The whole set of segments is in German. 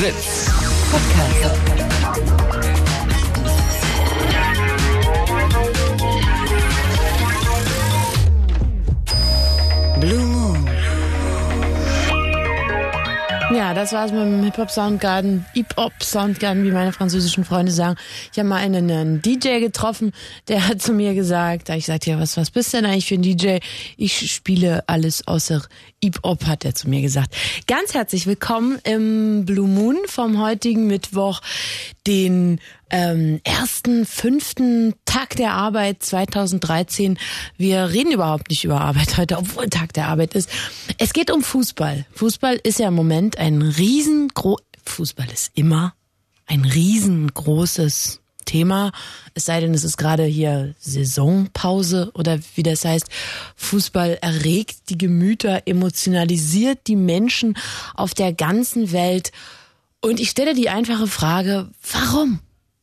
Fritz Podcast. Blue Moon. Ja, das war's mit dem Hip-Hop-Soundgarden, wie meine französischen Freunde sagen. Ich habe mal einen DJ getroffen, der hat zu mir gesagt, da ich sagte, ja, was bist du denn eigentlich für ein DJ? Ich spiele alles außer Hip-Hop, hat er zu mir gesagt. Ganz herzlich willkommen im Blue Moon vom heutigen Mittwoch, den 1.5. Tag der Arbeit 2013. Wir reden überhaupt nicht über Arbeit heute, obwohl Tag der Arbeit ist. Es geht um Fußball. Fußball ist ja im Moment Fußball ist immer ein riesengroßes Thema. Es sei denn, es ist gerade hier Saisonpause oder wie das heißt. Fußball erregt die Gemüter, emotionalisiert die Menschen auf der ganzen Welt. Und ich stelle die einfache Frage, warum?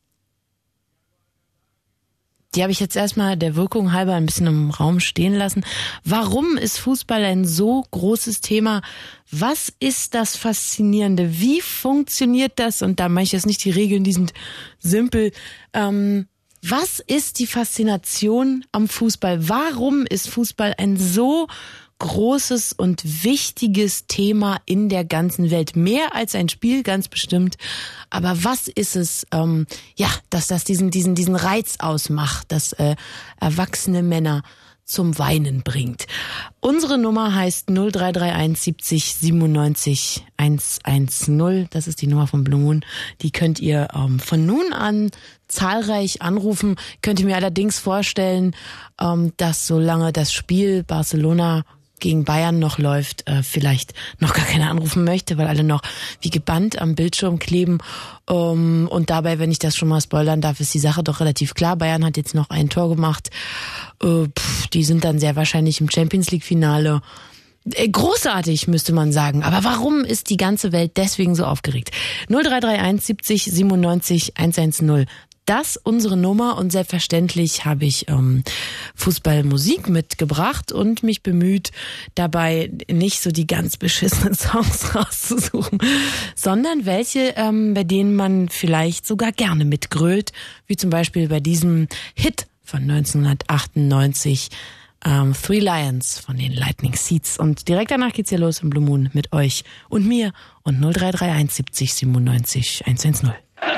Die habe ich jetzt erstmal der Wirkung halber ein bisschen im Raum stehen lassen. Warum ist Fußball ein so großes Thema? Was ist das Faszinierende? Wie funktioniert das? Und da meine ich jetzt nicht die Regeln, die sind simpel. Was ist die Faszination am Fußball? Warum ist Fußball ein so großes und wichtiges Thema in der ganzen Welt? Mehr als ein Spiel, ganz bestimmt. Aber was ist es, dass das diesen Reiz ausmacht, dass erwachsene Männer zum Weinen bringt? Unsere Nummer heißt 0331 70 97 110. Das ist die Nummer von Blue Moon. Die könnt ihr von nun an zahlreich anrufen. Könnt ihr mir allerdings vorstellen, dass solange das Spiel Barcelona gegen Bayern noch läuft, vielleicht noch gar keiner anrufen möchte, weil alle noch wie gebannt am Bildschirm kleben. Und dabei, wenn ich das schon mal spoilern darf, ist die Sache doch relativ klar. Bayern hat jetzt noch ein Tor gemacht. Die sind dann sehr wahrscheinlich im Champions-League-Finale. Großartig, müsste man sagen. Aber warum ist die ganze Welt deswegen so aufgeregt? 0331 70 97 110. Das unsere Nummer, und selbstverständlich habe ich Fußballmusik mitgebracht und mich bemüht, dabei nicht so die ganz beschissenen Songs rauszusuchen, sondern welche, bei denen man vielleicht sogar gerne mitgrölt, wie zum Beispiel bei diesem Hit von 1998, Three Lions von den Lightning Seeds. Und direkt danach geht's hier los im Blue Moon mit euch und mir und 0331 70 97 110.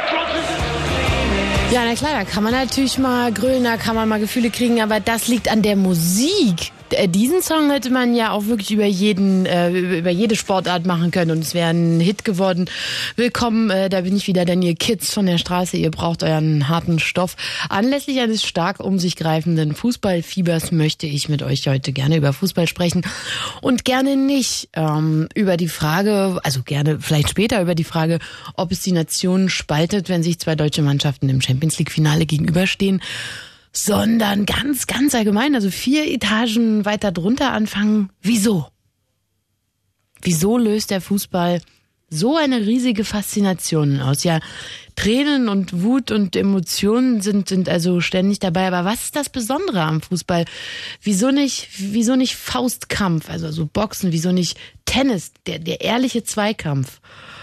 Ja, na klar, da kann man natürlich mal grölen, da kann man mal Gefühle kriegen, aber das liegt an der Musik. Diesen Song hätte man ja auch wirklich über jede Sportart machen können und es wäre ein Hit geworden. Willkommen, da bin ich wieder, denn ihr Kids von der Straße, ihr braucht euren harten Stoff. Anlässlich eines stark um sich greifenden Fußballfiebers möchte ich mit euch heute gerne über Fußball sprechen und gerne nicht über die Frage, also gerne vielleicht später über die Frage, ob es die Nationen spaltet, wenn sich zwei deutsche Mannschaften im Champions-League-Finale gegenüberstehen, sondern ganz, ganz allgemein, also 4 Etagen weiter drunter anfangen. Wieso? Wieso löst der Fußball so eine riesige Faszination aus? Ja, Tränen und Wut und Emotionen sind also ständig dabei. Aber was ist das Besondere am Fußball? Wieso nicht Faustkampf, also so Boxen? Wieso nicht Tennis, der ehrliche Zweikampf?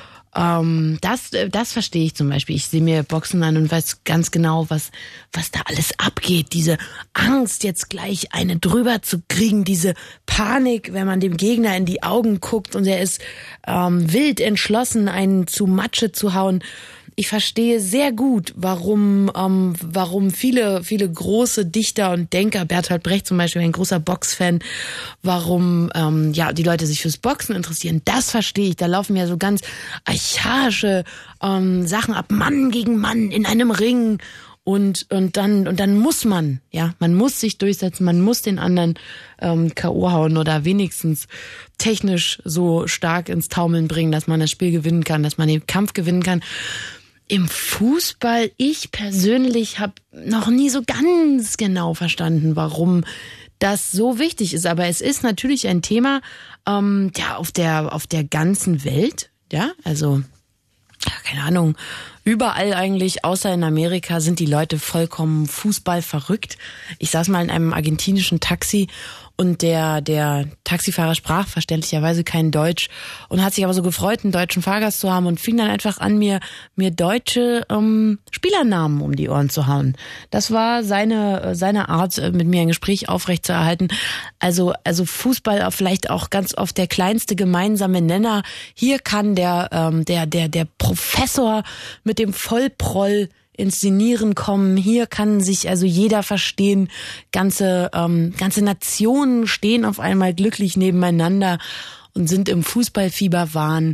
Das verstehe ich zum Beispiel. Ich sehe mir Boxen an und weiß ganz genau, was da alles abgeht. Diese Angst, jetzt gleich eine drüber zu kriegen, diese Panik, wenn man dem Gegner in die Augen guckt und er ist wild entschlossen, einen zu Matsche zu hauen. Ich verstehe sehr gut, warum viele große Dichter und Denker, Bertolt Brecht zum Beispiel, ein großer Boxfan, warum die Leute sich fürs Boxen interessieren. Das verstehe ich. Da laufen ja so ganz archaische Sachen ab, Mann gegen Mann in einem Ring. Und dann muss man muss sich durchsetzen, man muss den anderen K.O. hauen oder wenigstens technisch so stark ins Taumeln bringen, dass man das Spiel gewinnen kann, dass man den Kampf gewinnen kann. Im Fußball, ich persönlich habe noch nie so ganz genau verstanden, warum das so wichtig ist. Aber es ist natürlich ein Thema, auf der ganzen Welt, ja, also keine Ahnung, Überall eigentlich, außer in Amerika, sind die Leute vollkommen Fußball verrückt. Ich saß mal in einem argentinischen Taxi und der Taxifahrer sprach verständlicherweise kein Deutsch und hat sich aber so gefreut, einen deutschen Fahrgast zu haben und fing dann einfach an, mir deutsche Spielernamen um die Ohren zu hauen. Das war seine Art, mit mir ein Gespräch aufrechtzuerhalten. Also Fußball vielleicht auch ganz oft der kleinste gemeinsame Nenner. Hier kann der Professor mit dem Vollproll Inszenieren kommen. Hier kann sich also jeder verstehen. Ganze Nationen stehen auf einmal glücklich nebeneinander und sind im Fußballfieberwahn.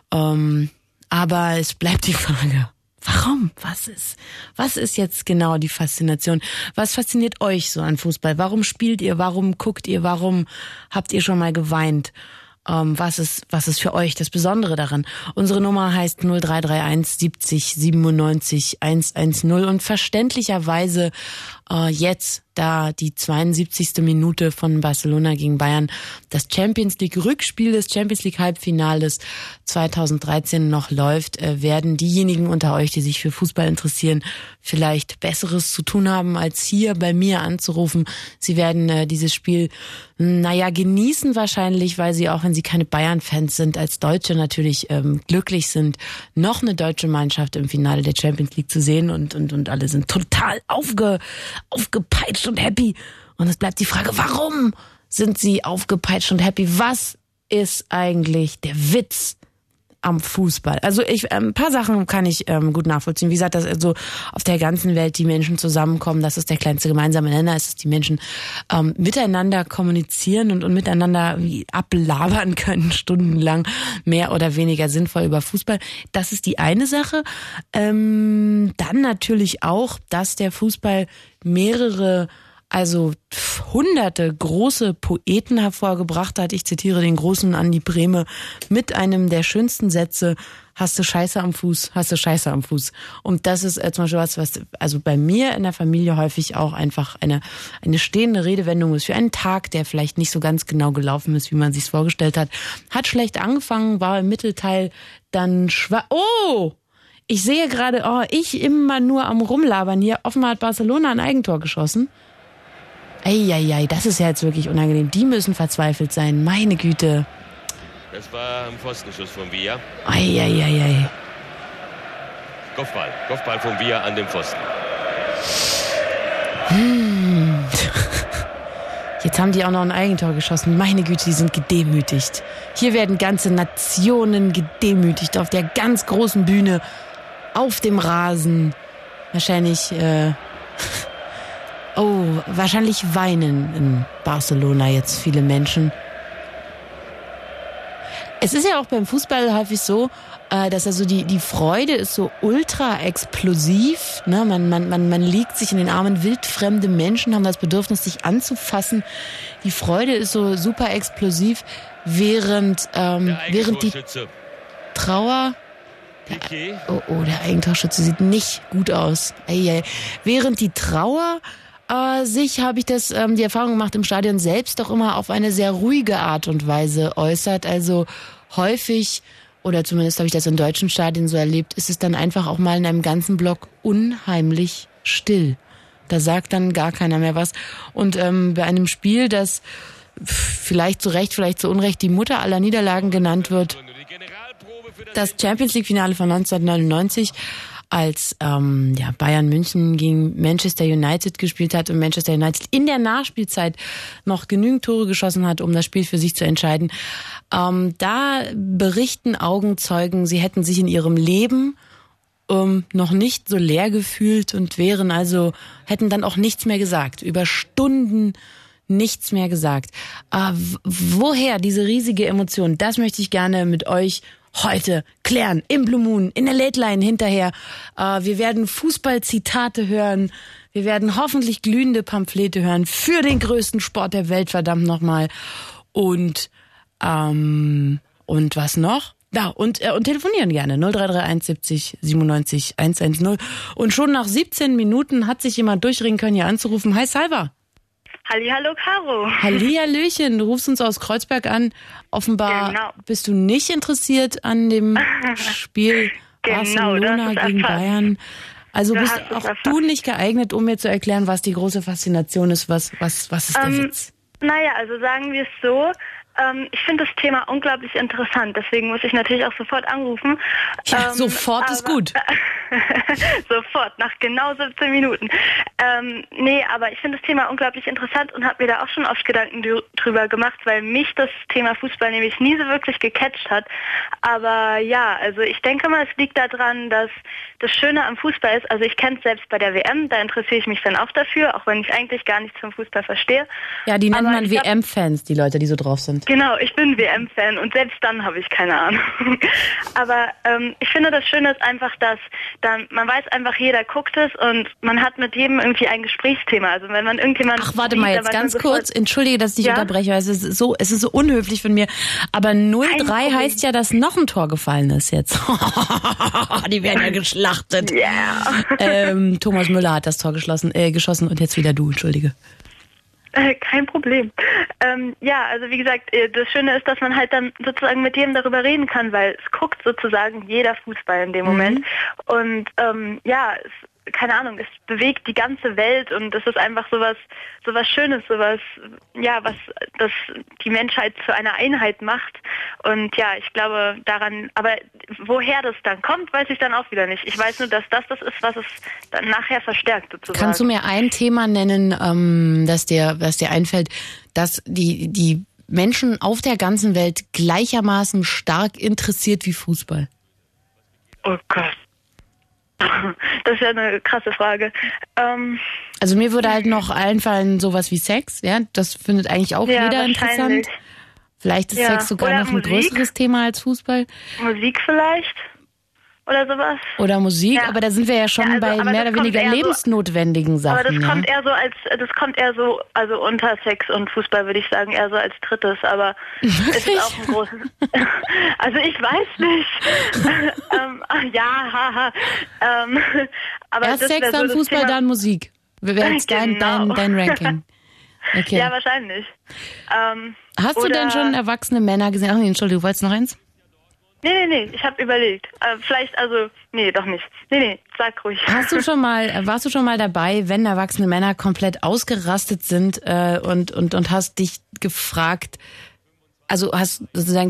Aber es bleibt die Frage, warum? Was ist jetzt genau die Faszination? Was fasziniert euch so an Fußball? Warum spielt ihr? Warum guckt ihr? Warum habt ihr schon mal geweint? Was ist für euch das Besondere daran? Unsere Nummer heißt 0331 70 97 110 und verständlicherweise jetzt, da die 72. Minute von Barcelona gegen Bayern, das Champions League Rückspiel des Champions League Halbfinales 2013 noch läuft, werden diejenigen unter euch, die sich für Fußball interessieren, vielleicht Besseres zu tun haben, als hier bei mir anzurufen. Sie werden dieses Spiel, genießen wahrscheinlich, weil sie, auch wenn sie keine Bayern-Fans sind, als Deutsche natürlich glücklich sind, noch eine deutsche Mannschaft im Finale der Champions League zu sehen und alle sind total aufgepeitscht und happy. Und es bleibt die Frage, warum sind sie aufgepeitscht und happy? Was ist eigentlich der Witz am Fußball? Also ein paar Sachen kann ich gut nachvollziehen. Wie gesagt, dass also auf der ganzen Welt die Menschen zusammenkommen, das ist der kleinste gemeinsame Nenner, ist, dass die Menschen miteinander kommunizieren und miteinander ablabern können, stundenlang, mehr oder weniger sinnvoll über Fußball. Das ist die eine Sache. Dann natürlich auch, dass der Fußball mehrere, also hunderte große Poeten hervorgebracht hat. Ich zitiere den großen Andi Brehme mit einem der schönsten Sätze: Hast du Scheiße am Fuß, hast du Scheiße am Fuß. Und das ist zum Beispiel was also bei mir in der Familie häufig auch einfach eine stehende Redewendung ist für einen Tag, der vielleicht nicht so ganz genau gelaufen ist, wie man sich's vorgestellt hat. Hat schlecht angefangen, war im Mittelteil dann ich sehe gerade, ich immer nur am Rumlabern hier. Offenbar hat Barcelona ein Eigentor geschossen. Eieiei, das ist ja jetzt wirklich unangenehm. Die müssen verzweifelt sein, meine Güte. Das war ein Pfostenschuss von Villa. Eieiei. Kopfball von Villa an den Pfosten. Jetzt haben die auch noch ein Eigentor geschossen. Meine Güte, die sind gedemütigt. Hier werden ganze Nationen gedemütigt auf der ganz großen Bühne, auf dem Rasen. Wahrscheinlich weinen in Barcelona jetzt viele Menschen. Es ist ja auch beim Fußball häufig so, dass also die Freude ist so ultra explosiv. Ne? Man liegt sich in den Armen wildfremde Menschen, haben das Bedürfnis, sich anzufassen. Die Freude ist so super explosiv, während die Trauer... Der Eigentorschütze sieht nicht gut aus. Während die Trauer habe ich die Erfahrung gemacht, im Stadion selbst doch immer auf eine sehr ruhige Art und Weise äußert. Also häufig, oder zumindest habe ich das in deutschen Stadien so erlebt, ist es dann einfach auch mal in einem ganzen Block unheimlich still. Da sagt dann gar keiner mehr was. Und bei einem Spiel, das vielleicht zu Recht, vielleicht zu Unrecht die Mutter aller Niederlagen genannt wird, das Champions League Finale von 1999, als Bayern München gegen Manchester United gespielt hat und Manchester United in der Nachspielzeit noch genügend Tore geschossen hat, um das Spiel für sich zu entscheiden. Da berichten Augenzeugen, sie hätten sich in ihrem Leben noch nicht so leer gefühlt und hätten dann auch nichts mehr gesagt. Über Stunden nichts mehr gesagt. Woher diese riesige Emotion? Das möchte ich gerne mit euch heute klären. Im Blue Moon, in der Late Line hinterher. Wir werden Fußballzitate hören. Wir werden hoffentlich glühende Pamphlete hören für den größten Sport der Welt, verdammt nochmal. Und was noch? Ja, und telefonieren gerne. 0331 70 97 110. Und schon nach 17 Minuten hat sich jemand durchringen können, hier anzurufen. Hi Salva. Hallihallo, Caro. Hallihallöchen, du rufst uns aus Kreuzberg an. Offenbar bist du nicht interessiert an dem Spiel Genau, Barcelona gegen Bayern. Also bist auch du nicht geeignet, um mir zu erklären, was die große Faszination ist, was ist der Witz? Naja, also sagen wir es so, ich finde das Thema unglaublich interessant, deswegen muss ich natürlich auch sofort anrufen. Ja, sofort ist gut. Sofort, nach genau 17 Minuten. Nee, aber ich finde das Thema unglaublich interessant und habe mir da auch schon oft Gedanken drüber gemacht, weil mich das Thema Fußball nämlich nie so wirklich gecatcht hat. Aber ja, also ich denke mal, es liegt daran, dass das Schöne am Fußball ist, also ich kenne es selbst bei der WM, da interessiere ich mich dann auch dafür, auch wenn ich eigentlich gar nichts vom Fußball verstehe. Ja, die nennt man WM-Fans, die Leute, die so drauf sind. Genau, ich bin WM-Fan und selbst dann habe ich keine Ahnung. Aber ich finde, das Schöne ist einfach, dass dann man weiß einfach, jeder guckt es und man hat mit jedem irgendwie ein Gesprächsthema. Also wenn man irgendjemand... Ach, warte mal jetzt ganz kurz, entschuldige, dass ich dich unterbreche, es ist so unhöflich von mir, aber 0-3 heißt ja, dass noch ein Tor gefallen ist jetzt. Die werden ja geschlachtet. Yeah. Thomas Müller hat das Tor geschossen und jetzt wieder du, entschuldige. Kein Problem. Ja, also wie gesagt, das Schöne ist, dass man halt dann sozusagen mit jedem darüber reden kann, weil es guckt sozusagen jeder Fußball in dem Moment. Und ja, keine Ahnung, es bewegt die ganze Welt und es ist einfach sowas Schönes, sowas, ja, was das die Menschheit zu einer Einheit macht. Und ja, ich glaube daran, aber woher das dann kommt, weiß ich dann auch wieder nicht. Ich weiß nur, dass das ist, was es dann nachher verstärkt sozusagen. Kannst du mir ein Thema nennen, das dir einfällt, dass die Menschen auf der ganzen Welt gleichermaßen stark interessiert wie Fußball? Oh Gott. Das ist ja eine krasse Frage. Also mir würde halt noch einfallen sowas wie Sex, ja, das findet eigentlich auch jeder interessant. Vielleicht ist Sex sogar noch ein größeres Thema als Fußball. Musik vielleicht? Oder sowas. Oder Musik, aber da sind wir ja schon bei mehr oder weniger lebensnotwendigen Sachen. Aber das kommt eher so, also unter Sex und Fußball würde ich sagen, eher so als drittes, aber es ist auch ein großes, also ich weiß nicht. Aber erst Sex, dann so Fußball, dann Musik. Wäre jetzt dein Ranking. Okay. Ja, wahrscheinlich. Hast du denn schon erwachsene Männer gesehen? Ach nee, Entschuldigung, du wolltest noch eins? Nee, ich habe überlegt. Vielleicht, also, nee, doch nicht. Nee, sag ruhig. Warst du schon mal dabei, wenn erwachsene Männer komplett ausgerastet sind und hast dich gefragt, also hast sozusagen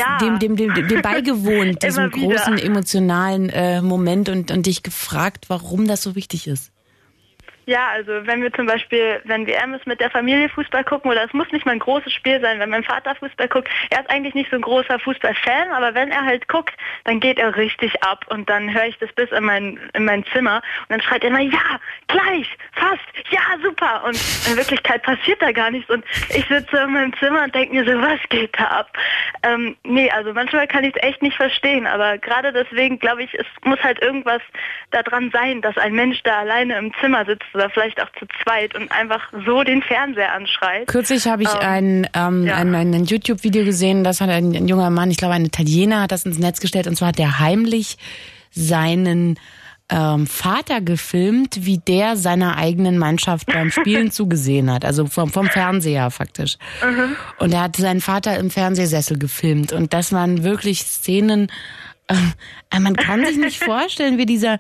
dem beigewohnt, diesem großen emotionalen Moment und dich gefragt, warum das so wichtig ist? Ja, also wenn wir zum Beispiel, wenn WM ist, mit der Familie Fußball gucken, oder es muss nicht mal ein großes Spiel sein, wenn mein Vater Fußball guckt, er ist eigentlich nicht so ein großer Fußballfan, aber wenn er halt guckt, dann geht er richtig ab und dann höre ich das bis in mein Zimmer und dann schreit er immer, ja, gleich, fast, ja, super, und in Wirklichkeit passiert da gar nichts und ich sitze in meinem Zimmer und denke mir so, was geht da ab? Nee, also manchmal kann ich es echt nicht verstehen, aber gerade deswegen glaube ich, es muss halt irgendwas daran sein, dass ein Mensch da alleine im Zimmer sitzt oder vielleicht auch zu zweit und einfach so den Fernseher anschreit. Kürzlich habe ich ein YouTube-Video gesehen, das hat ein junger Mann, ich glaube ein Italiener, hat das ins Netz gestellt und zwar hat der heimlich seinen Vater gefilmt, wie der seiner eigenen Mannschaft beim Spielen zugesehen hat, also vom Fernseher faktisch. Und er hat seinen Vater im Fernsehsessel gefilmt und das waren wirklich Szenen, man kann sich nicht vorstellen, wie dieser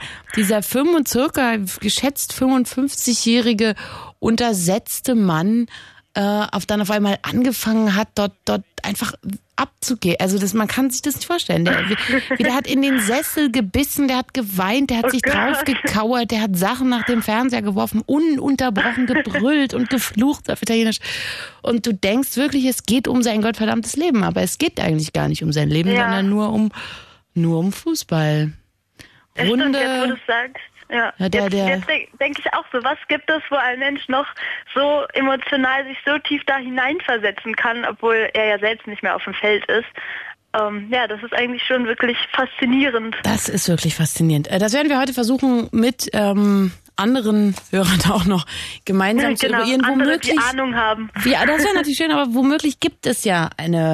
circa geschätzt 55-jährige untersetzte Mann dann auf einmal angefangen hat, dort einfach abzugehen. Also man kann sich das nicht vorstellen. Der hat in den Sessel gebissen, der hat geweint, der hat sich drauf gekauert, der hat Sachen nach dem Fernseher geworfen, ununterbrochen gebrüllt und geflucht auf Italienisch. Und du denkst wirklich, es geht um sein gottverdammtes Leben, aber es geht eigentlich gar nicht um sein Leben, sondern nur um Fußball. Runde. Jetzt, wo du sagst. Ja. Jetzt denke ich auch so, was gibt es, wo ein Mensch noch so emotional sich so tief da hineinversetzen kann, obwohl er ja selbst nicht mehr auf dem Feld ist. Das ist eigentlich schon wirklich faszinierend. Das ist wirklich faszinierend. Das werden wir heute versuchen mit anderen Hörern auch noch gemeinsam zu eruieren. Andere, die Ahnung haben. Ja, das wäre natürlich schön, aber womöglich gibt es ja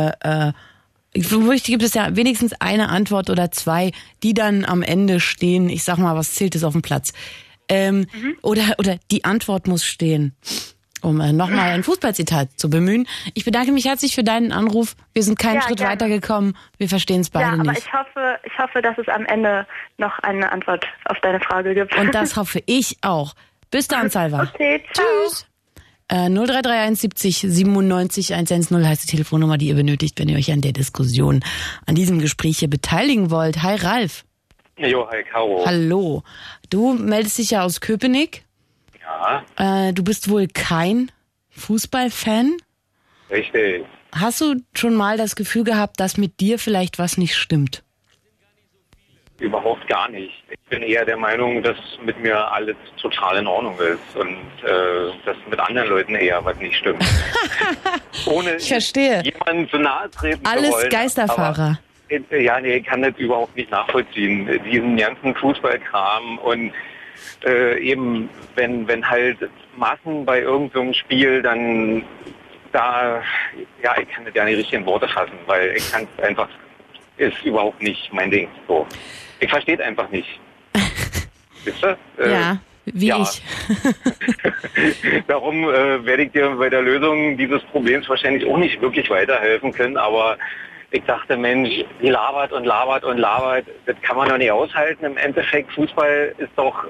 wenigstens eine Antwort oder zwei, die dann am Ende stehen. Ich sag mal, was zählt es auf dem Platz? Oder die Antwort muss stehen. Um nochmal ein Fußballzitat zu bemühen. Ich bedanke mich herzlich für deinen Anruf. Wir sind keinen Schritt gerne. weitergekommen. Wir verstehen es beide aber nicht. ich hoffe, dass es am Ende noch eine Antwort auf deine Frage gibt. Und das hoffe ich auch. Bis dann, Salva. Okay, ciao. Tschüss. 0331 70 97 110 heißt die Telefonnummer, die ihr benötigt, wenn ihr euch an der Diskussion, an diesem Gespräch hier beteiligen wollt. Hi, Ralf. Jo, hi, Caro. Hallo. Du meldest dich ja aus Köpenick. Ja, Du bist wohl kein Fußballfan. richtig. Hast du schon mal das Gefühl gehabt, dass mit dir vielleicht was nicht stimmt? Überhaupt gar nicht. Ich bin eher der Meinung, dass mit mir alles total in Ordnung ist und dass mit anderen Leuten eher was nicht stimmt. Ohne Ich verstehe. jemandem zu nahe treten zu Alles wollen. Geisterfahrer. Aber, ich kann das überhaupt nicht nachvollziehen. Diesen ganzen Fußballkram und eben, wenn halt Massen bei irgendeinem Spiel, dann ich kann das ja nicht richtig in Worte fassen, weil ich kann es einfach, ist überhaupt nicht mein Ding. So. Ich verstehe es einfach nicht. Wisst ihr? Ja, wie ich. Darum werde ich dir bei der Lösung dieses Problems wahrscheinlich auch nicht wirklich weiterhelfen können, aber ich dachte, Mensch, die labert und labert und labert, das kann man doch nicht aushalten. Im Endeffekt, Fußball ist doch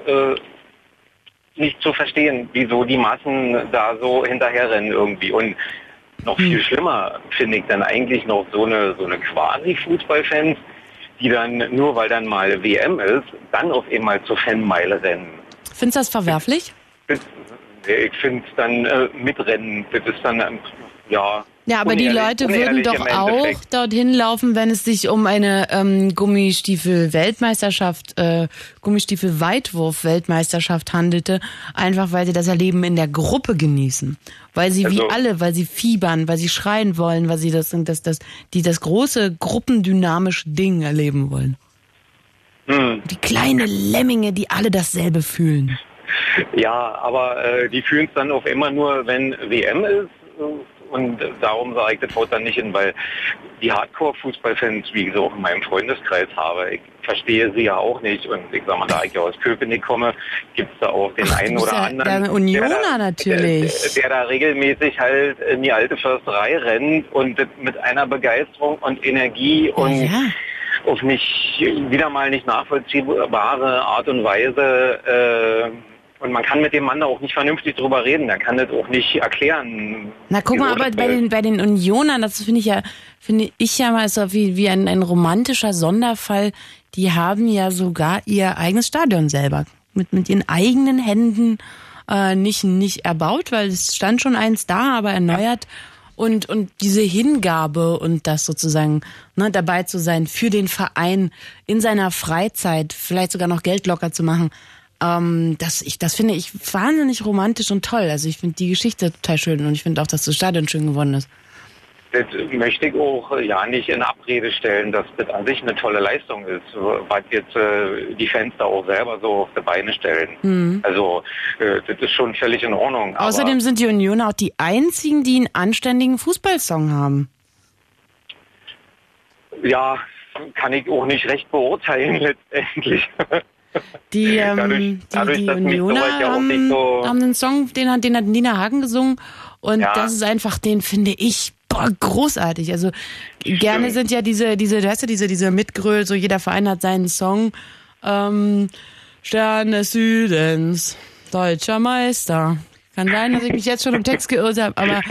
nicht zu verstehen, wieso die Massen da so hinterherrennen irgendwie. Und noch viel schlimmer finde ich dann eigentlich noch so eine quasi Fußballfans, die dann, nur weil dann mal WM ist, dann auf einmal zur Fanmeile rennen. Findest du das verwerflich? Ich finde es dann mitrennen, das ist dann, Ja, aber die unehrlich- Leute würden unehrlich doch im auch Endeffekt. dorthin laufen, wenn es sich um eine Gummistiefel-Weltmeisterschaft, Gummistiefel-Weitwurf-Weltmeisterschaft handelte, einfach weil sie das Erleben in der Gruppe genießen. Weil sie weil sie fiebern, weil sie schreien wollen, weil sie das große gruppendynamische Ding erleben wollen. Die kleine Lemminge, die alle dasselbe fühlen. Ja, aber die fühlen es dann auf immer nur, wenn WM ist. Und darum sage ich, das haut dann nicht hin, weil die Hardcore-Fußballfans, wie ich so auch in meinem Freundeskreis habe, ich verstehe sie ja auch nicht. Und ich sag mal, da ich ja aus Köpenick komme, gibt es da auch den einen du bist oder ja anderen, der Unioner natürlich. Der da regelmäßig halt in die alte Försterei rennt und das mit einer Begeisterung und Energie und auf wieder mal nicht nachvollziehbare Art und Weise und man kann mit dem Mann da auch nicht vernünftig drüber reden. Der kann das auch nicht erklären. Na guck mal, aber bei den Unionern, das finde ich ja mal so wie ein romantischer Sonderfall. Die haben ja sogar ihr eigenes Stadion selber mit ihren eigenen Händen nicht erbaut, weil es stand schon eins da, aber erneuert. Und diese Hingabe und das sozusagen dabei zu sein für den Verein in seiner Freizeit, vielleicht sogar noch Geld locker zu machen. Das finde ich wahnsinnig romantisch und toll. Also ich finde die Geschichte total schön und ich finde auch, dass das Stadion schön geworden ist. Das möchte ich auch ja nicht in Abrede stellen, dass das an sich eine tolle Leistung ist, was jetzt die Fans da auch selber so auf die Beine stellen. Also das ist schon völlig in Ordnung. Außerdem sind die Unioner auch die einzigen, die einen anständigen Fußballsong haben. Ja, kann ich auch nicht recht beurteilen letztendlich. Die dadurch, dass mich Unioner sowas ja auch nicht so haben einen Song, den hat Nina Hagen gesungen und das ist einfach, den finde ich großartig. Also gerne sind ja diese Mitgröl, so jeder Verein hat seinen Song. Stern des Südens, deutscher Meister. Kann sein, dass ich mich jetzt schon im Text geirrt habe, aber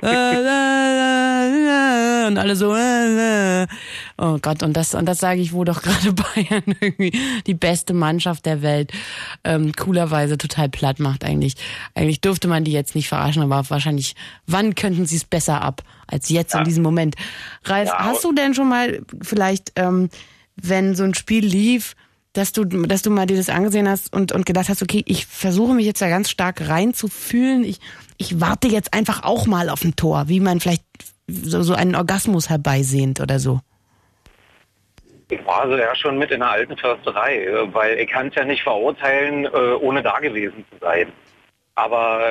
und alle so oh Gott, und das sage ich, wo doch gerade Bayern irgendwie die beste Mannschaft der Welt coolerweise total platt macht eigentlich. Eigentlich dürfte man die jetzt nicht verarschen, aber wahrscheinlich, wann könnten sie es besser ab als jetzt in diesem Moment? Ralf, hast du denn schon mal vielleicht, wenn so ein Spiel lief, dass du mal dir das angesehen hast und gedacht hast, okay, ich versuche mich jetzt da ganz stark reinzufühlen. Ich warte jetzt einfach auch mal auf ein Tor, wie man vielleicht so einen Orgasmus herbeisehnt oder so. Ich war also ja schon mit in der alten Försterei, weil ich kann es ja nicht verurteilen, ohne da gewesen zu sein. Aber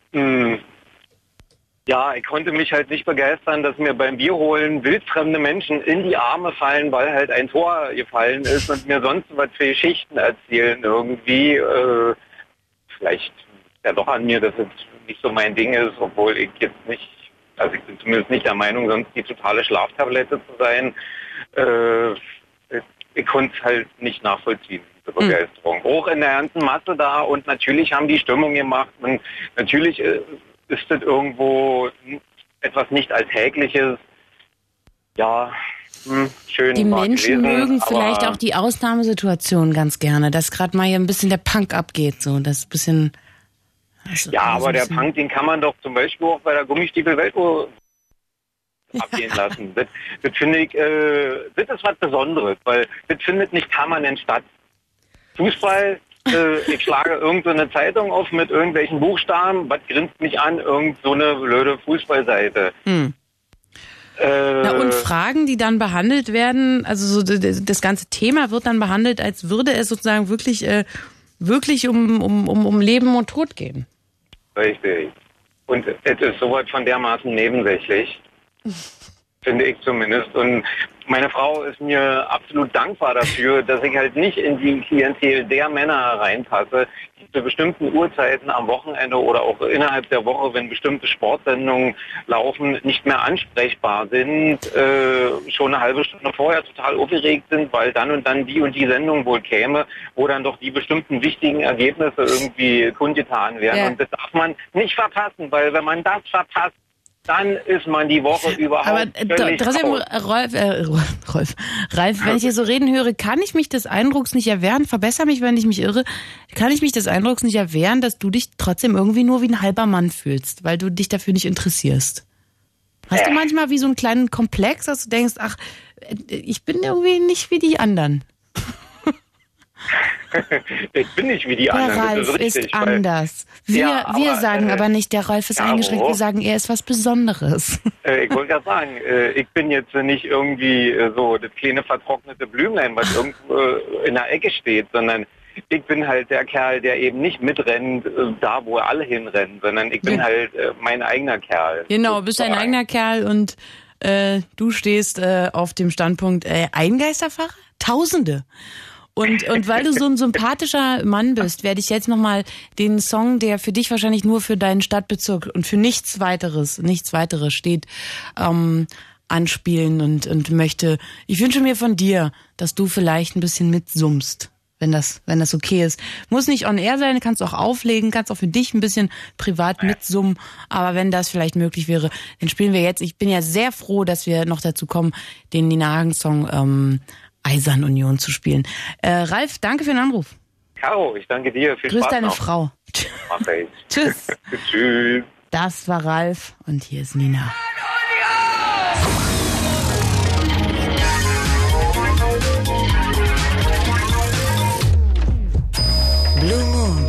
ich konnte mich halt nicht begeistern, dass mir beim Bierholen wildfremde Menschen in die Arme fallen, weil halt ein Tor gefallen ist und mir sonst was für Geschichten erzählen irgendwie. Vielleicht ja doch an mir, dass es nicht so mein Ding ist, obwohl ich jetzt nicht, also ich bin zumindest nicht der Meinung, sonst die totale Schlaftablette zu sein. Ich konnte es halt nicht nachvollziehen, diese Begeisterung. Auch in der ganzen Masse da und natürlich haben die Stimmung gemacht und natürlich ist das irgendwo etwas nicht Alltägliches. Ja, schön. Die Menschen gewesen, mögen vielleicht auch die Ausnahmesituation ganz gerne, dass gerade mal hier ein bisschen der Punk abgeht, so das bisschen. Also, ja, aber der Punk, den kann man doch zum Beispiel auch bei der Gummistiefel-Welttour abgehen lassen. Das finde ich, das ist was Besonderes, weil das findet nicht permanent statt. Fußball, ich schlage irgendeine Zeitung auf mit irgendwelchen Buchstaben, was grinst mich an, irgend so eine blöde Fußballseite. Und Fragen, die dann behandelt werden, also so das ganze Thema wird dann behandelt, als würde es sozusagen wirklich um Leben und Tod gehen. Richtig. Und es ist sowas von dermaßen nebensächlich, finde ich zumindest. Und meine Frau ist mir absolut dankbar dafür, dass ich halt nicht in die Klientel der Männer reinpasse, die zu bestimmten Uhrzeiten am Wochenende oder auch innerhalb der Woche, wenn bestimmte Sportsendungen laufen, nicht mehr ansprechbar sind, schon eine halbe Stunde vorher total aufgeregt sind, weil dann und dann die und die Sendung wohl käme, wo dann doch die bestimmten wichtigen Ergebnisse irgendwie kundgetan werden. Ja. Und das darf man nicht verpassen, weil wenn man das verpasst, dann ist man die Woche überhaupt aber trotzdem, Ralf, wenn ich hier so reden höre, kann ich mich des Eindrucks nicht erwehren, verbessere mich, wenn ich mich irre, kann ich mich des Eindrucks nicht erwehren, dass du dich trotzdem irgendwie nur wie ein halber Mann fühlst, weil du dich dafür nicht interessierst? Hast du manchmal wie so einen kleinen Komplex, dass du denkst, ach, ich bin irgendwie nicht wie die anderen? Ich bin nicht wie die anderen. Der Ralf das ist, richtig, ist anders. Wir sagen aber nicht, der Ralf ist eingeschränkt. Wir sagen, er ist was Besonderes. Ich wollte gerade sagen, ich bin jetzt nicht irgendwie so das kleine vertrocknete Blümlein, was irgendwo in der Ecke steht, sondern ich bin halt der Kerl, der eben nicht mitrennt, da wo alle hinrennen, sondern ich bin halt mein eigener Kerl. Genau, bist ein eigener Kerl und du stehst auf dem Standpunkt Eingeisterfahrer? Tausende. Und weil du so ein sympathischer Mann bist, werde ich jetzt nochmal den Song, der für dich wahrscheinlich nur für deinen Stadtbezirk und für nichts weiteres steht, anspielen und möchte, ich wünsche mir von dir, dass du vielleicht ein bisschen mitsummst, wenn das okay ist. Muss nicht on air sein, kannst auch auflegen, kannst auch für dich ein bisschen privat mitsummen, aber wenn das vielleicht möglich wäre, dann spielen wir jetzt. Ich bin ja sehr froh, dass wir noch dazu kommen, den Nina Hagen-Song Eisern Union zu spielen. Ralf, danke für den Anruf. Caro, ich danke dir. Viel Grüß Spaß deine noch. Frau. Mach ich. Tschüss. Tschüss. Das war Ralf und hier ist Nina. Blue Moon.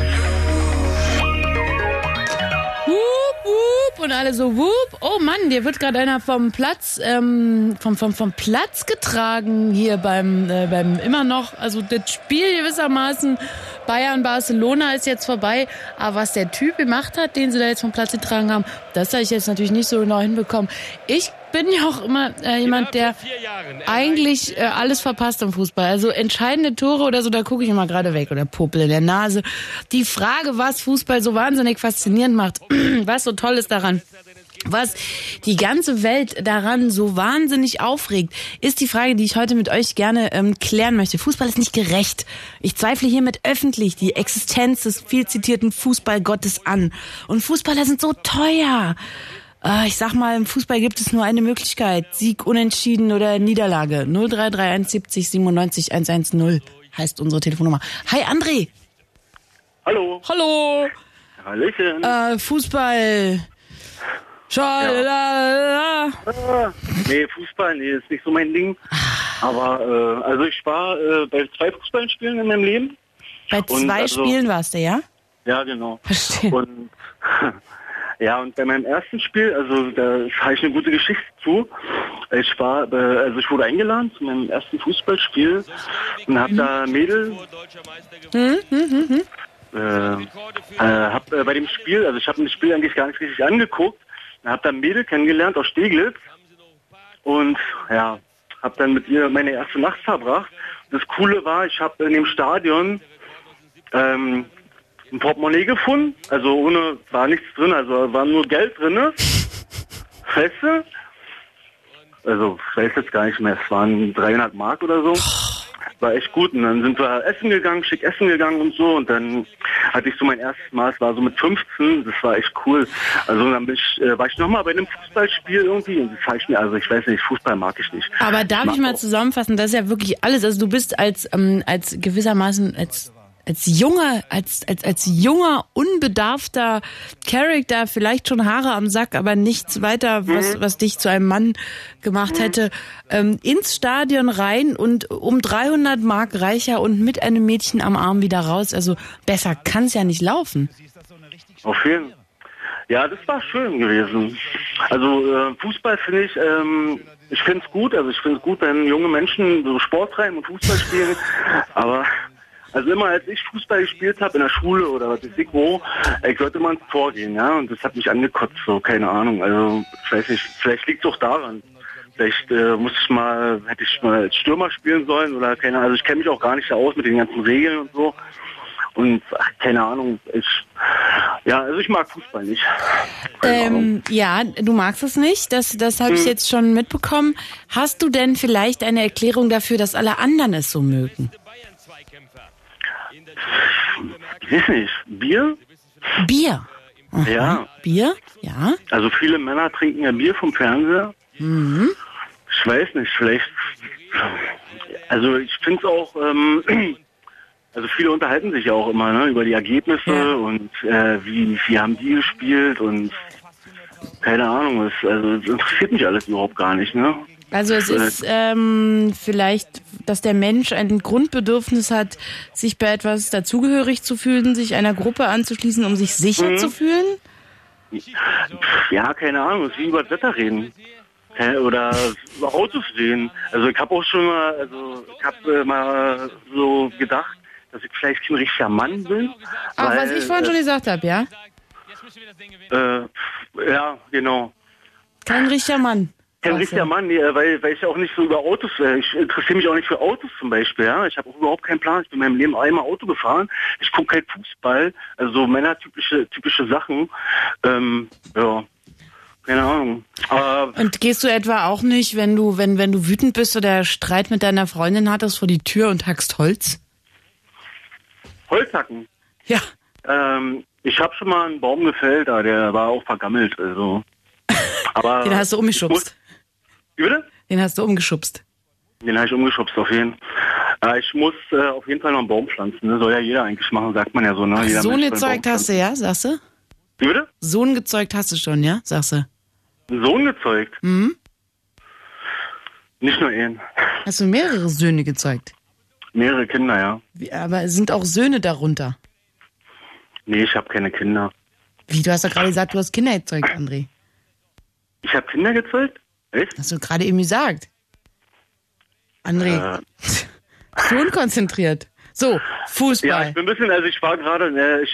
Und alle so, whoop, oh Mann, dir wird gerade einer vom Platz, vom Platz getragen hier beim immer noch, also das Spiel gewissermaßen Bayern-Barcelona ist jetzt vorbei, aber was der Typ gemacht hat, den sie da jetzt vom Platz getragen haben, das habe ich jetzt natürlich nicht so genau hinbekommen. Ich bin ja auch immer jemand, der eigentlich alles verpasst im Fußball. Also entscheidende Tore oder so, da gucke ich immer gerade weg oder Popel in der Nase. Die Frage, was Fußball so wahnsinnig faszinierend macht, was so toll ist daran, was die ganze Welt daran so wahnsinnig aufregt, ist die Frage, die ich heute mit euch gerne klären möchte. Fußball ist nicht gerecht. Ich zweifle hiermit öffentlich die Existenz des viel zitierten Fußballgottes an. Und Fußballer sind so teuer. Ich sag mal, im Fußball gibt es nur eine Möglichkeit. Sieg, Unentschieden oder Niederlage. 0331 70 97 110 heißt unsere Telefonnummer. Hi André. Hallo. Hallo. Hallöchen. Fußball. Ja. Nee, Fußball, ist nicht so mein Ding. Aber, also ich war bei 2 Fußballspielen in meinem Leben. Bei 2 Spielen warst du, ja? Ja, genau. Verstehe. Und ja, und bei meinem ersten Spiel, also da habe ich eine gute Geschichte zu. Ich wurde eingeladen zu meinem ersten Fußballspiel und habe da Mädel hab bei dem Spiel, also ich habe das Spiel eigentlich gar nicht richtig angeguckt, habe da ein Mädel kennengelernt aus Steglitz und ja, habe dann mit ihr meine erste Nacht verbracht. Das Coole war, ich habe in dem Stadion ein Portemonnaie gefunden, also war nichts drin, also war nur Geld drin. Weißt du? Also, ich weiß jetzt gar nicht mehr, es waren 300 Mark oder so. War echt gut. Und dann sind wir schick essen gegangen und so. Und dann hatte ich so mein erstes Mal, es war so mit 15, das war echt cool. Also dann war ich nochmal bei einem Fußballspiel irgendwie. Und das habe ich mir, also ich weiß nicht, Fußball mag ich nicht. Aber darf ich mal zusammenfassen, das ist ja wirklich alles. Also du bist als gewissermaßen als junger, unbedarfter Charakter, vielleicht schon Haare am Sack, aber nichts weiter, was dich zu einem Mann gemacht hätte, ins Stadion rein und um 300 Mark reicher und mit einem Mädchen am Arm wieder raus. Also besser kann's ja nicht laufen. Auf jeden Fall. Ja, das war schön gewesen. Also Fußball finde ich finde es gut. Also ich finde es gut, wenn junge Menschen so Sport treiben und Fußball spielen. Aber also immer als ich Fußball gespielt habe in der Schule oder was weiß ich wo, ich sollte mal ins Tor gehen, ja, und das hat mich angekotzt, so, keine Ahnung, also ich weiß nicht, vielleicht liegt es auch daran. Vielleicht hätte ich mal als Stürmer spielen sollen oder keine Ahnung, also ich kenne mich auch gar nicht da aus mit den ganzen Regeln und so. Und keine Ahnung, also ich mag Fußball nicht. Ja, du magst es nicht, das habe ich jetzt schon mitbekommen. Hast du denn vielleicht eine Erklärung dafür, dass alle anderen es so mögen? Ich weiß nicht. Bier? Bier? Aha. Ja. Bier? Ja. Also viele Männer trinken ja Bier vom Fernseher. Mhm. Ich weiß nicht, vielleicht. Also ich finde es auch, also viele unterhalten sich ja auch immer, ne, über die Ergebnisse und wie haben die gespielt und keine Ahnung, das interessiert mich alles überhaupt gar nicht, ne? Also es ist vielleicht, dass der Mensch ein Grundbedürfnis hat, sich bei etwas dazugehörig zu fühlen, sich einer Gruppe anzuschließen, um sich sicher zu fühlen? Ja, keine Ahnung, es ist wie über das Wetter reden. Oder über Autos reden. Also ich habe auch schon mal so gedacht, dass ich vielleicht kein richtiger Mann bin. Ach, was ich vorhin schon gesagt habe, ja? Ja, genau. Kein richtiger Mann. Kein richtiger Mann, nee, weil ich auch nicht so über Autos, ich interessiere mich auch nicht für Autos zum Beispiel, ja. Ich habe auch überhaupt keinen Plan. Ich bin in meinem Leben einmal Auto gefahren. Ich gucke kein Fußball, also so männertypische Sachen. Ja, keine Ahnung. Und gehst du etwa auch nicht, wenn du wütend bist oder Streit mit deiner Freundin hattest, vor die Tür und hackst Holz? Holzhacken? Ja. Ich habe schon mal einen Baum gefällt, aber der war auch vergammelt, also. Aber den hast du umgeschubst. Wie bitte? Den hast du umgeschubst. Den habe ich umgeschubst, auf jeden Fall. Ich muss auf jeden Fall noch einen Baum pflanzen. Ne? Soll ja jeder eigentlich machen, sagt man ja so. Ne? Jeder Sohn gezeugt hast du, ja, sagst du? Wie bitte? Sohn gezeugt hast du schon, ja, sagst du? Sohn gezeugt? Mhm. Nicht nur einen. Hast du mehrere Söhne gezeugt? Mehrere Kinder, ja. Aber sind auch Söhne darunter? Nee, ich habe keine Kinder. Wie, du hast doch gerade gesagt, du hast Kinder gezeugt, André. Ich habe Kinder gezeugt? Echt? Hast du gerade eben gesagt. André, so unkonzentriert. So, Fußball. Ja, ich bin ein bisschen, also ich war gerade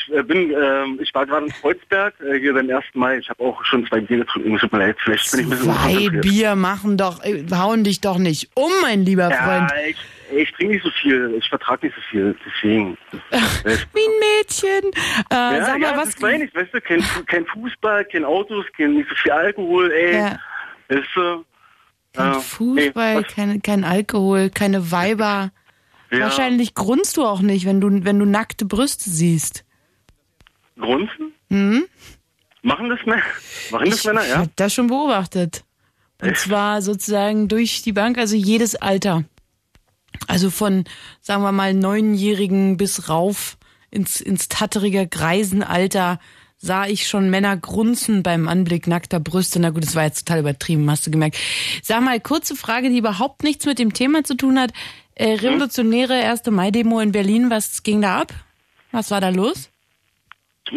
in Kreuzberg, hier beim 1. Mai. Ich habe auch schon 2 Bier getrunken, tut mir leid, vielleicht bin ich ein bisschen 2 Bier hauen dich doch nicht um, mein lieber Freund. Ja, ich trinke nicht so viel, ich vertrage nicht so viel, deswegen. Wie ein Mädchen. Sag mal, was... Das meine ich, weißt du, kein Fußball, kein Autos, nicht so viel Alkohol, ey. Ja. Weißt du, kein Fußball, kein Alkohol, keine Weiber. Ja. Wahrscheinlich grunzt du auch nicht, wenn du nackte Brüste siehst. Grunzen? Mhm. Machen das Männer, ja? Ich habe das schon beobachtet. Und zwar sozusagen durch die Bank, also jedes Alter. Also von, sagen wir mal, 9-Jährigen bis rauf ins tatterige Greisenalter sah ich schon Männer grunzen beim Anblick nackter Brüste. Na gut, das war jetzt total übertrieben, hast du gemerkt. Sag mal, kurze Frage, die überhaupt nichts mit dem Thema zu tun hat. Revolutionäre 1. Mai-Demo in Berlin, was ging da ab? Was war da los? Ich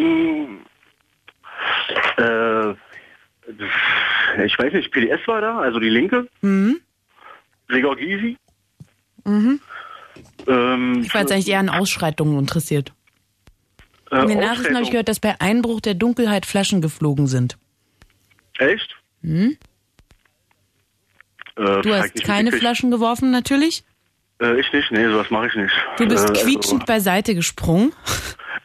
weiß nicht, PDS war da, also die Linke. Mhm. Gregor Gysi. Mhm. Ich war jetzt eigentlich eher an Ausschreitungen interessiert. In den Nachrichten habe ich gehört, dass bei Einbruch der Dunkelheit Flaschen geflogen sind. Echt? Mhm. Du hast keine Flaschen geworfen, natürlich? Ich nicht, nee, sowas mache ich nicht. Du bist quietschend beiseite gesprungen.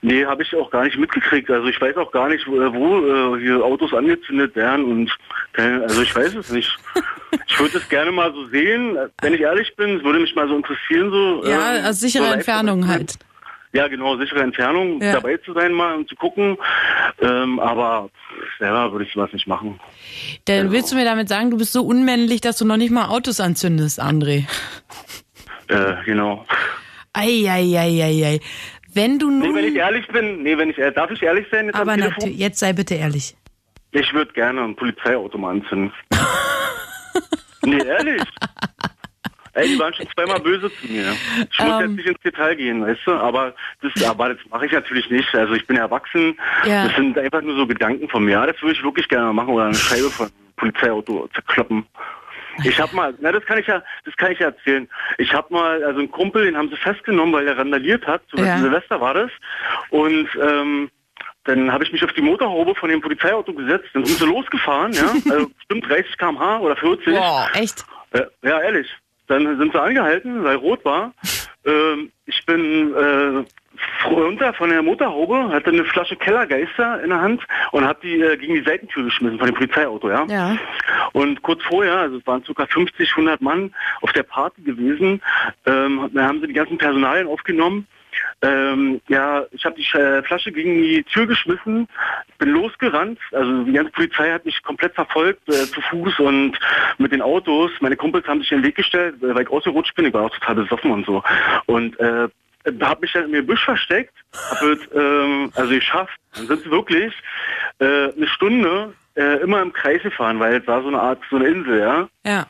Nee, habe ich auch gar nicht mitgekriegt. Also ich weiß auch gar nicht, wo hier Autos angezündet werden und also ich weiß es nicht. Ich würde es gerne mal so sehen, wenn ich ehrlich bin, es würde mich mal so interessieren. So, ja, aus sicherer so Entfernung halt. Ja, genau, sichere Entfernung, dabei zu sein mal und zu gucken. Aber selber würde ich sowas nicht machen. Dann willst du mir damit sagen, du bist so unmännlich, dass du noch nicht mal Autos anzündest, André? Genau. Ei. Wenn du nun... wenn ich ehrlich bin, darf ich ehrlich sein jetzt aber am Telefon? jetzt sei bitte ehrlich. Ich würde gerne ein Polizeiauto mal anzünden. Nee, ehrlich. Ey, die waren schon zweimal böse zu mir. Ich muss jetzt nicht ins Detail gehen, weißt du, aber das mache ich natürlich nicht. Also ich bin erwachsen. Ja. Das sind einfach nur so Gedanken von mir. Ja, das würde ich wirklich gerne machen oder eine Scheibe von einem Polizeiauto zerkloppen. Ich habe mal, das kann ich ja erzählen. Ich habe mal, also einen Kumpel, den haben sie festgenommen, weil er randaliert hat. Zu Silvester war das. Und dann habe ich mich auf die Motorhaube von dem Polizeiauto gesetzt. Dann sind sie losgefahren, ja. Also bestimmt 30 km/h oder 40. Boah, echt? Ja, ehrlich. Dann sind sie angehalten, weil rot war. Ich bin runter von der Motorhaube, hatte eine Flasche Kellergeister in der Hand und habe die gegen die Seitentür geschmissen von dem Polizeiauto, ja. Und kurz vorher, also es waren ca. 50, 100 Mann auf der Party gewesen, dann haben sie die ganzen Personalien aufgenommen. Ich habe die Flasche gegen die Tür geschmissen, bin losgerannt, also die ganze Polizei hat mich komplett verfolgt, zu Fuß und mit den Autos. Meine Kumpels haben sich in den Weg gestellt, weil ich ausgerutscht bin, ich war auch total besoffen und so. Und habe mich dann in mir Büsch versteckt, also geschafft. Dann sind sie wirklich eine Stunde immer im Kreis gefahren, weil es war so eine Insel, ja.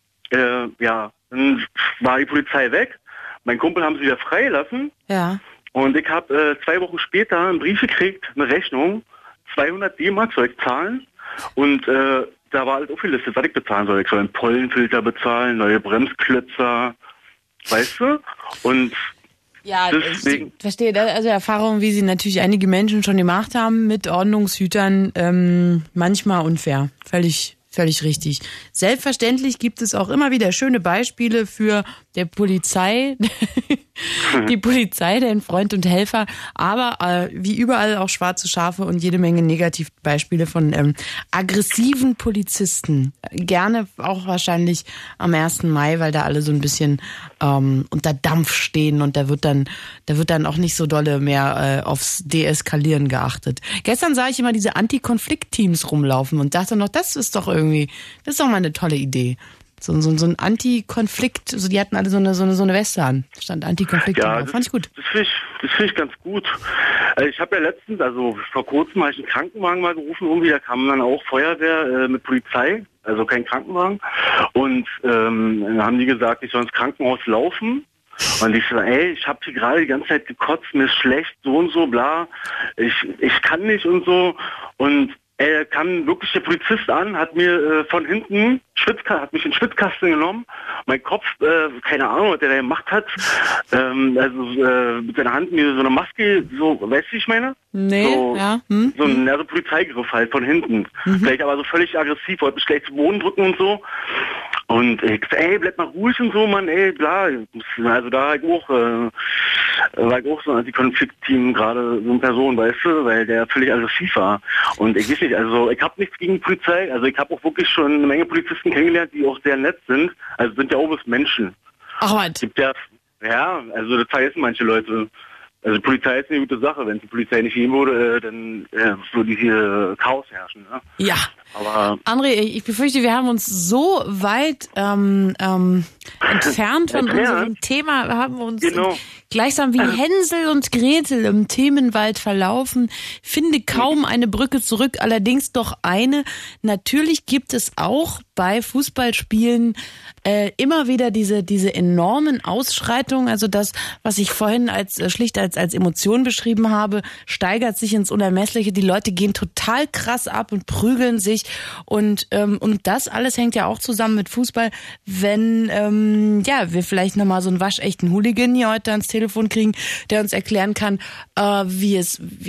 Dann war die Polizei weg. Mein Kumpel haben sie wieder freigelassen. Ja. Und ich habe 2 Wochen später einen Brief gekriegt, eine Rechnung, 200 D-Mark soll ich zahlen. Und da war alles aufgelistet, was ich bezahlen soll. Ich soll einen Pollenfilter bezahlen, neue Bremsklötzer, weißt du? Und ja, deswegen, ich verstehe. Also Erfahrungen, wie sie natürlich einige Menschen schon gemacht haben mit Ordnungshütern, manchmal unfair. Völlig richtig. Selbstverständlich gibt es auch immer wieder schöne Beispiele für der Polizei, die Polizei, den Freund und Helfer, aber wie überall auch schwarze Schafe und jede Menge Negativbeispiele von aggressiven Polizisten. Gerne auch wahrscheinlich am 1. Mai, weil da alle so ein bisschen unter Dampf stehen und da wird dann auch nicht so dolle mehr aufs Deeskalieren geachtet. Gestern sah ich immer diese Anti-Konflikt-Teams rumlaufen und dachte noch, das ist doch mal eine tolle Idee. So ein Anti-Konflikt, also die hatten alle so eine Weste an. Stand Anti-Konflikt. Ja, fand ich gut. Das finde ich ganz gut. Ich habe ja letztens, also vor kurzem habe ich einen Krankenwagen mal gerufen, irgendwie, da kam dann auch Feuerwehr mit Polizei, also kein Krankenwagen. Und dann haben die gesagt, ich soll ins Krankenhaus laufen. Und ich so, ich habe hier gerade die ganze Zeit gekotzt, mir ist schlecht, so und so, bla. Ich kann nicht und so. Und kam wirklich der Polizist an, hat mir von hinten hat mich in den Schwitzkasten genommen. Mein Kopf, keine Ahnung, was der da gemacht hat. Mit seiner Hand mir so eine Maske, so, weißt du, wie ich meine? Nee, so, ja. So ein Polizeigriff halt von hinten. Vielleicht aber so völlig aggressiv, wollte mich gleich zu Boden drücken und so. Und ich sag, bleib mal ruhig und so, Mann, bla. Also da war ich auch so ein Anti-Konflikt-Team, gerade so eine Person, weißt du, weil der völlig aggressiv war. Und ich weiß nicht, also ich habe nichts gegen Polizei, also ich habe auch wirklich schon eine Menge Polizisten kennengelernt, die auch sehr nett sind. Also sind ja auch bloß Menschen. Ach was. Gibt ja, also das vergessen manche Leute. Also Polizei ist eine gute Sache. Wenn die Polizei nicht gehen würde, dann würde hier Chaos herrschen. Ne? Ja. Aber André, ich befürchte, wir haben uns so weit entfernt von unserem Thema, haben uns gleichsam wie Hänsel und Gretel im Themenwald verlaufen. Finde kaum eine Brücke zurück, allerdings doch eine. Natürlich gibt es auch bei Fußballspielen immer wieder diese enormen Ausschreitungen. Also das, was ich vorhin schlicht als Emotion beschrieben habe, steigert sich ins Unermessliche. Die Leute gehen total krass ab und prügeln sich. Und das alles hängt ja auch zusammen mit Fußball. Wenn wir vielleicht nochmal so einen waschechten Hooligan hier heute ans Telefon kriegen, der uns erklären kann,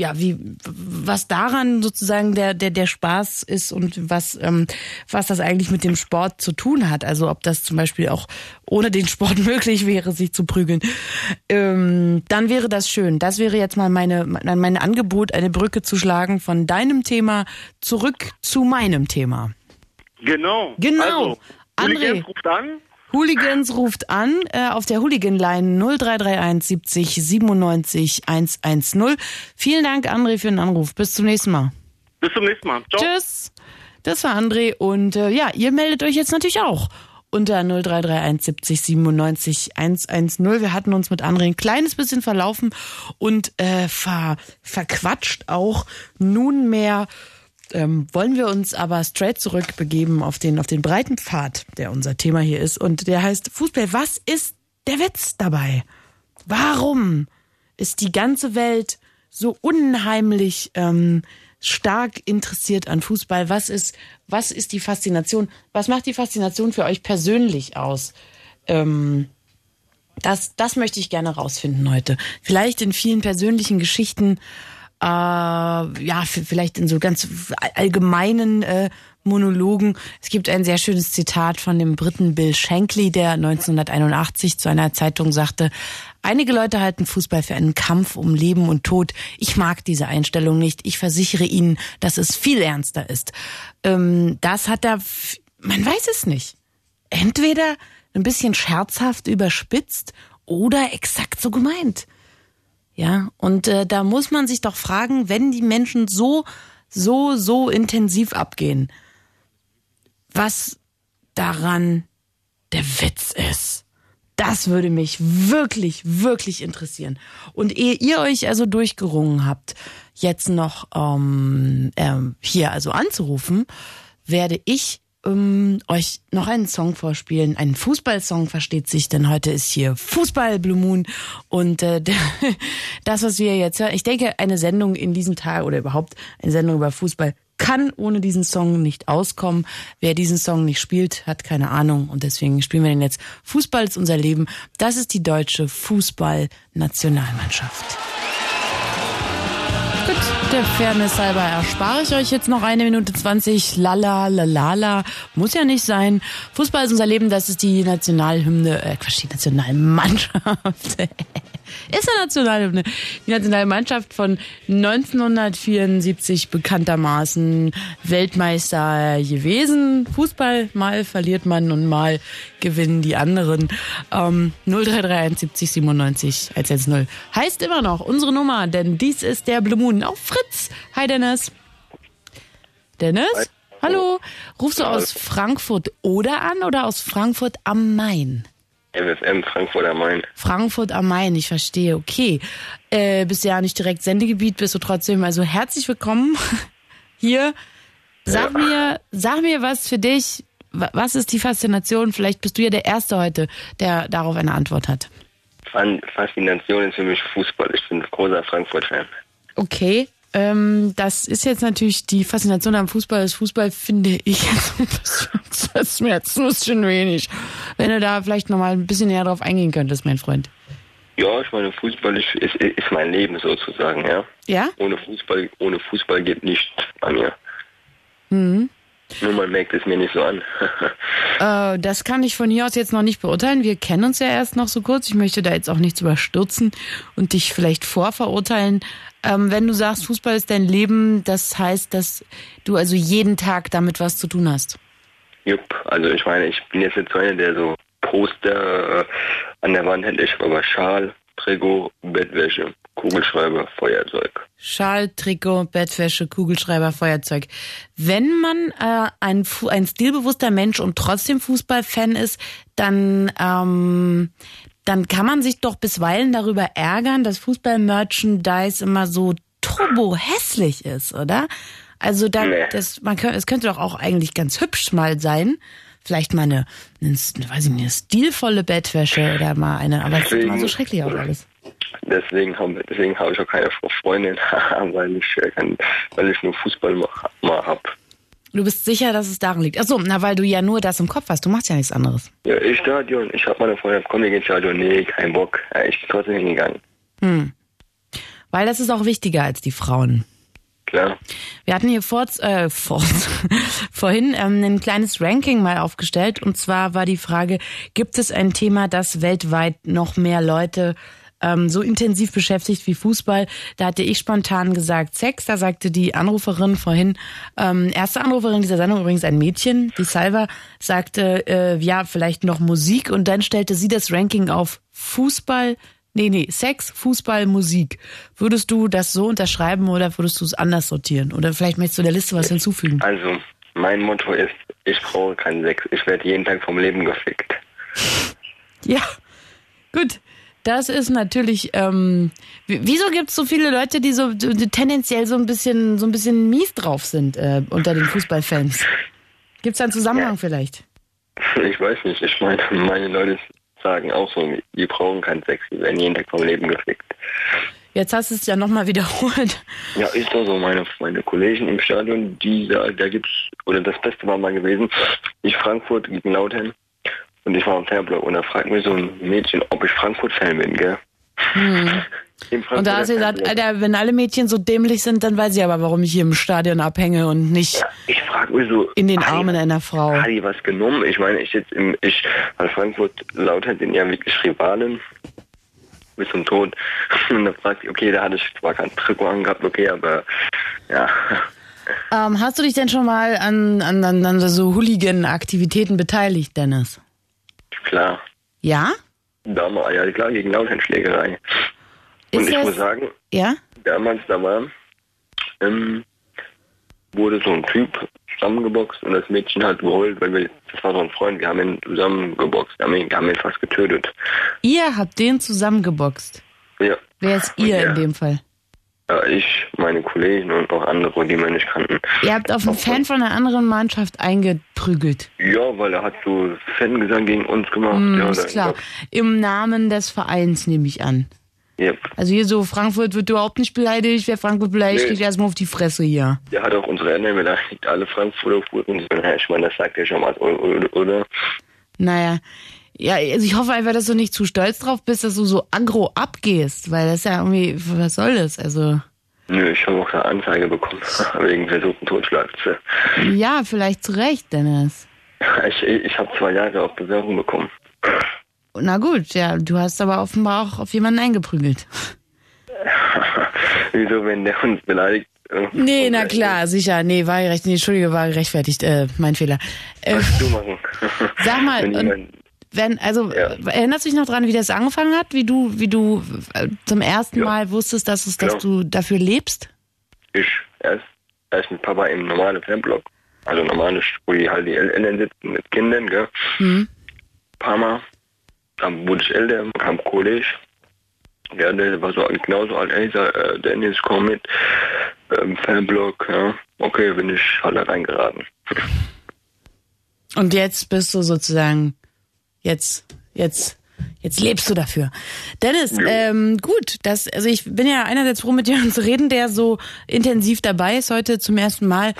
was daran sozusagen der Spaß ist und was das eigentlich mit dem Sport zu tun hat. Also ob das zum Beispiel auch ohne den Sport möglich wäre, sich zu prügeln. Dann wäre das schön. Das wäre jetzt mal mein Angebot, eine Brücke zu schlagen von deinem Thema zurück zu meinem Thema. Genau. Also, André ruft an. Hooligans ruft an auf der Hooligan-Line 0331 70 97 110. Vielen Dank, André, für den Anruf. Bis zum nächsten Mal. Bis zum nächsten Mal. Ciao. Tschüss. Das war André und ihr meldet euch jetzt natürlich auch unter 0331 70 97 110. Wir hatten uns mit André ein kleines bisschen verlaufen und verquatscht auch. Nunmehr wollen wir uns aber straight zurückbegeben auf den breiten Pfad, der unser Thema hier ist. Und der heißt Fußball. Was ist der Witz dabei? Warum ist die ganze Welt so unheimlich stark interessiert an Fußball? Was ist die Faszination? Was macht die Faszination für euch persönlich aus? Das möchte ich gerne rausfinden heute. Vielleicht in vielen persönlichen Geschichten, vielleicht in so ganz allgemeinen Monologen. Es gibt ein sehr schönes Zitat von dem Briten Bill Shankly, der 1981 zu einer Zeitung sagte: Einige Leute halten Fußball für einen Kampf um Leben und Tod. Ich mag diese Einstellung nicht. Ich versichere Ihnen, dass es viel ernster ist. Das hat man weiß es nicht. Entweder ein bisschen scherzhaft überspitzt oder exakt so gemeint. Ja, und da muss man sich doch fragen, wenn die Menschen so intensiv abgehen, was daran der Witz ist. Das würde mich wirklich, wirklich interessieren. Und ehe ihr euch also durchgerungen habt, jetzt noch hier also anzurufen, werde ich euch noch einen Song vorspielen. Einen Fußballsong, versteht sich, denn heute ist hier Fußball Blue Moon. Und das, was wir jetzt hören, ich denke, eine Sendung in diesen Tagen oder überhaupt eine Sendung über Fußball kann ohne diesen Song nicht auskommen. Wer diesen Song nicht spielt, hat keine Ahnung. Und deswegen spielen wir den jetzt. Fußball ist unser Leben. Das ist die deutsche Fußballnationalmannschaft. Gut, der Fairness halber erspare ich euch jetzt noch 1 Minute 20. Lala. Muss ja nicht sein. Fußball ist unser Leben, das ist die Nationalhymne, die Nationalmannschaft. Ist eine Nationalhymne. Die Nationalmannschaft von 1974 bekanntermaßen Weltmeister gewesen. Fußball, mal verliert man und mal gewinnen die anderen. 0331 70 97 110. Heißt immer noch unsere Nummer, denn dies ist der Blue Moon auf Fritz. Hi Dennis. Dennis? Hi. Hallo. Rufst du aus Frankfurt oder an oder aus Frankfurt am Main? MFM, Frankfurt am Main. Frankfurt am Main, ich verstehe, okay. Bist ja nicht direkt Sendegebiet, bist du trotzdem, also herzlich willkommen hier. Sag mir was für dich, was ist die Faszination? Vielleicht bist du ja der Erste heute, der darauf eine Antwort hat. Faszination ist für mich Fußball, ich bin ein großer Frankfurt-Fan. Okay, das ist jetzt natürlich die Faszination am Fußball. Das Fußball finde ich das ist mir jetzt ein bisschen wenig. Wenn du da vielleicht nochmal ein bisschen näher drauf eingehen könntest, mein Freund. Ja, ich meine, Fußball ist mein Leben sozusagen, ja. Ja? Ohne Fußball geht nichts bei mir. Mhm. Nur man merkt es mir nicht so an. Das kann ich von hier aus jetzt noch nicht beurteilen. Wir kennen uns ja erst noch so kurz. Ich möchte da jetzt auch nichts überstürzen und dich vielleicht vorverurteilen. Wenn du sagst, Fußball ist dein Leben, das heißt, dass du also jeden Tag damit was zu tun hast. Jupp, also ich meine, ich bin jetzt nicht so einer, der so Poster an der Wand hält. Ich habe aber Schal, Trikot, Bettwäsche, Kugelschreiber, Feuerzeug. Schal, Trikot, Bettwäsche, Kugelschreiber, Feuerzeug. Wenn man ein stilbewusster Mensch und trotzdem Fußballfan ist, dann kann man sich doch bisweilen darüber ärgern, dass Fußball-Merchandise immer so turbo hässlich ist, oder? Also es könnte doch auch eigentlich ganz hübsch mal sein. Vielleicht mal eine stilvolle Bettwäsche oder mal eine, aber es sieht immer so schrecklich aus alles. Deswegen habe ich auch keine Freundin, weil ich nur Fußball mal habe. Du bist sicher, dass es daran liegt? Achso, weil du ja nur das im Kopf hast. Du machst ja nichts anderes. Ja, Stadion. Ich habe meine Freundin, komm, wir gehen ins Stadion. Nee, kein Bock. Ja, ich bin trotzdem hingegangen. Weil das ist auch wichtiger als die Frauen. Klar. Wir hatten hier vorhin ein kleines Ranking mal aufgestellt. Und zwar war die Frage, gibt es ein Thema, das weltweit noch mehr Leute so intensiv beschäftigt wie Fußball? Da hatte ich spontan gesagt Sex. Da sagte die Anruferin vorhin, erste Anruferin dieser Sendung übrigens ein Mädchen, die Salva, sagte, ja, vielleicht noch Musik. Und dann stellte sie das Ranking auf Fußball, Sex, Fußball, Musik. Würdest du das so unterschreiben oder würdest du es anders sortieren? Oder vielleicht möchtest du der Liste was hinzufügen? Also, mein Motto ist, ich brauche keinen Sex. Ich werde jeden Tag vom Leben gefickt. Ja, gut. Das ist natürlich, wieso gibt es so viele Leute, die so tendenziell so ein bisschen mies drauf sind unter den Fußballfans? Gibt es da einen Zusammenhang vielleicht? Ich weiß nicht. Ich meine Leute sagen auch so, die brauchen keinen Sex, die werden jeden Tag vom Leben gefickt. Jetzt hast du es ja nochmal wiederholt. Ja, ist doch so. Meine Kollegen im Stadion, da gibt's, oder das Beste war mal gewesen, Frankfurt gegen Lautern und ich war im Fairblock und da fragt mir so ein Mädchen, ob ich Frankfurt-Fan bin, gell? Und da hast du gesagt, Alter, wenn alle Mädchen so dämlich sind, dann weiß ich aber, warum ich hier im Stadion abhänge und nicht ich frag mich so, in den Armen einer Frau. Hat die was genommen? Ich meine, weil Frankfurt Lautern sind ja wirklich Rivalen bis zum Tod. Und da fragt ich, okay, da hatte ich zwar kein Trikot angehabt, okay, aber ja. Hast du dich denn schon mal an so Hooligan-Aktivitäten beteiligt, Dennis? Klar. Ja? Damals, ja klar, gegen Lauternschlägerei. Und ich muss sagen, ja? damals da wurde so ein Typ zusammengeboxt und das Mädchen hat geheult, weil das war so ein Freund, wir haben ihn zusammengeboxt, wir haben ihn fast getötet. Ihr habt den zusammengeboxt? Ja. Wer ist ihr in dem Fall? Ja, ich, meine Kollegen und auch andere, die wir nicht kannten. Ihr habt auf einen Fan von einer anderen Mannschaft eingeprügelt? Ja, weil er hat so Fangesang gegen uns gemacht. Ja, ist klar. Im Namen des Vereins nehme ich an. Yep. Also hier so, Frankfurt wird überhaupt nicht beleidigt. Wer Frankfurt beleidigt, kriegt erstmal auf die Fresse hier. Der hat auch unsere Eltern beleidigt, alle Frankfurter Fuhren. Ich meine, das sagt ja schon mal, oder? Naja. Ja, also ich hoffe einfach, dass du nicht zu stolz drauf bist, dass du so aggro abgehst, weil das ist ja irgendwie, was soll das? Also. Nö, ich habe auch eine Anzeige bekommen, wegen versuchten Totschlags. Ja, vielleicht zu Recht, Dennis. Ich habe 2 Jahre auf Bewährung bekommen. Na gut, ja, du hast aber offenbar auch auf jemanden eingeprügelt. Wieso, wenn der uns beleidigt? Nee, na klar, sicher. Nee, war gerechtfertigt, mein Fehler. Was du machen? Sag mal, erinnerst du dich noch dran, wie das angefangen hat? Wie du zum ersten Mal wusstest, dass du dafür lebst? Ich erst mit Papa im normalen Fanblock. Also normales, wo die halt die Eltern sitzen mit Kindern, gell? Ein paar Mal. Dann wurde ich älter, kam Kollege. Ja, der war so genauso alt. Ey, Dennis, komm mit. Fanblock, ja. Okay, bin ich halt da reingeraten. Und jetzt bist du sozusagen, jetzt lebst du dafür. Dennis, gut, also ich bin ja einerseits froh, mit dir zu reden, der so intensiv dabei ist, heute zum ersten Mal.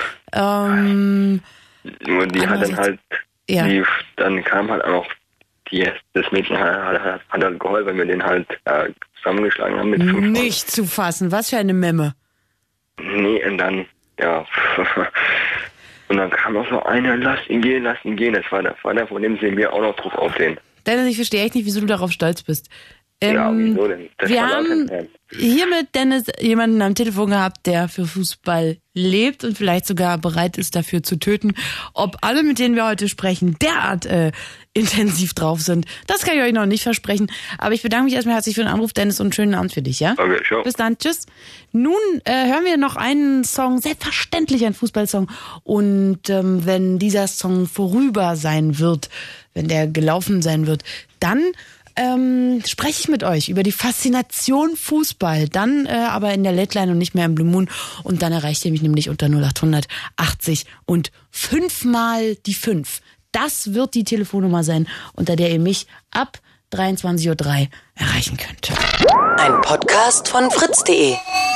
Nur die hat dann halt, dann kam halt auch das Mädchen hat halt geheult, weil wir den halt zusammengeschlagen haben mit 5 Nicht zu fassen, was für eine Memme. Nee, und dann, ja. Und dann kam auch so einer, lass ihn gehen. Das war der Vater, von dem sehen wir auch noch drauf aufsehen. Dennis, ich verstehe echt nicht, wieso du darauf stolz bist. Ja, wieso denn? Wir haben hier mit Dennis jemanden am Telefon gehabt, der für Fußball lebt und vielleicht sogar bereit ist, dafür zu töten. Ob alle, mit denen wir heute sprechen, derart intensiv drauf sind, das kann ich euch noch nicht versprechen. Aber ich bedanke mich erstmal herzlich für den Anruf, Dennis, und einen schönen Abend für dich, ja? Okay, ciao. Bis dann, tschüss. Nun hören wir noch einen Song, selbstverständlich ein Fußballsong. Und wenn dieser Song vorüber sein wird, wenn der gelaufen sein wird, dann spreche ich mit euch über die Faszination Fußball, dann aber in der Late Line und nicht mehr im Blue Moon, und dann erreicht ihr mich nämlich unter 0800 80 und 5 mal die 5. Das wird die Telefonnummer sein, unter der ihr mich ab 23:03 Uhr erreichen könnt. Ein Podcast von fritz.de